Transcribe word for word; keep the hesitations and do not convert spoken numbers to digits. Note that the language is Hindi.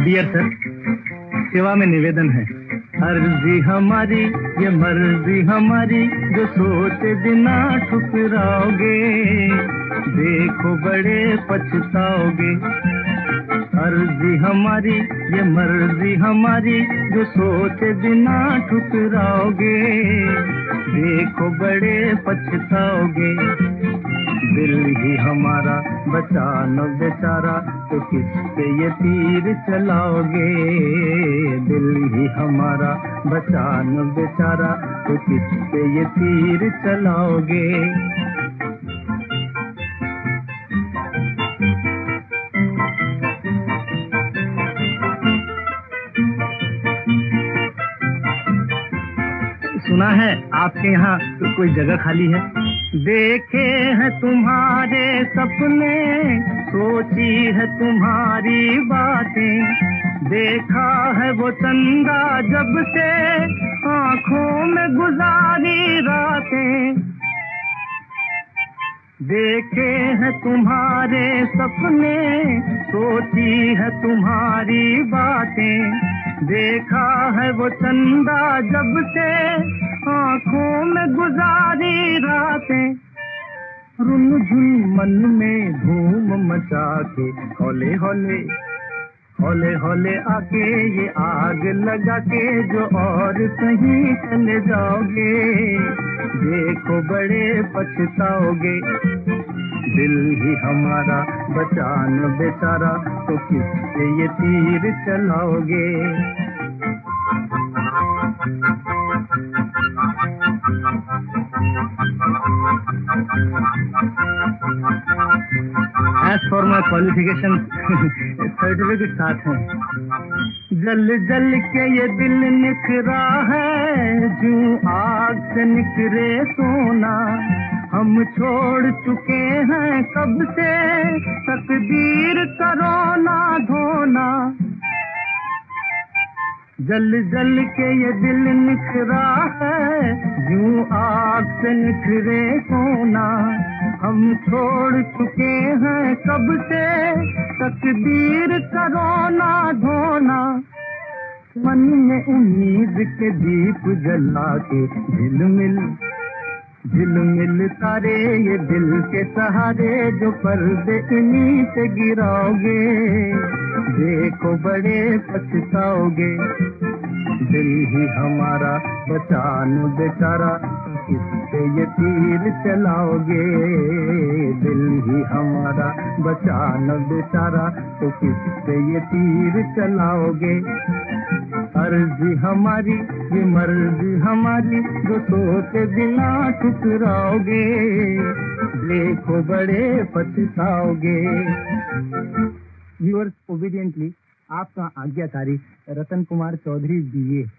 डियर सर, सेवा में निवेदन है। अर्जी हमारी ये मर्जी हमारी, जो सोचे बिना ठुकराओगे, देखो बड़े पछताओगे। अर्जी हमारी ये मर्जी हमारी, जो सोचे बिना ठुकराओगे, देखो बड़े पछताओगे। दिल ही हमारा बचा न बेचारा, तो किस पे ये तीर चलाओगे। दिल ही हमारा बचा न बेचारा, तो किस पे ये तीर चलाओगे। सुना है आपके यहाँ कोई जगह खाली है। देखे हैं तुम्हारे सपने, सोची है तुम्हारी बातें, देखा है वो चंदा जब से आँखों में गुजारी रातें। देखे हैं तुम्हारे सपने, सोची है तुम्हारी बातें, देखा है वो चंदा जब से आँखों में गुजारी रातें। रुन झुन मन में धूम मचा के, हौले हौले हौले हौले आके ये आग लगा के, जो और कहीं चले जाओगे, देखो बड़े पछताओगे। दिल ही हमारा बचा न बेचारा, तो किस पे ये तीर चलाओगे। As for my qualifications, certificate साथ है। जल जल के ये दिल निखरा है, जूं आग से निकरे सोना। हम छोड़ चुके हैं कब से, तकदीर करो ना धोना। जल जल के ये दिल निखरा है, जूं आग से निखरे सोना। हम छोड़ चुके हैं कब से, तकदीर करो ना धोना। मन में उम्मीद के दीप जला के, झिलमिल झिलमिल तारे ये दिल के सहारे, जो पर्दे इन्हीं से गिराओगे, देखो बड़े पछताओगे। दिल ही हमारा बचा न बेचारा, किस पे ये तीर चलाओगे। दिल ही हमारा बचा न बेचारा, तो किस पे ये तीर चलाओगे। अर्जी हमारी ये मर्जी हमारी, जो सोचे बिना ठुकराओगे, देखो बड़े पछताओगे। व्यूअर्स, ओबीडियंटली आपका आज्ञाकारी रतन कुमार चौधरी बी ए।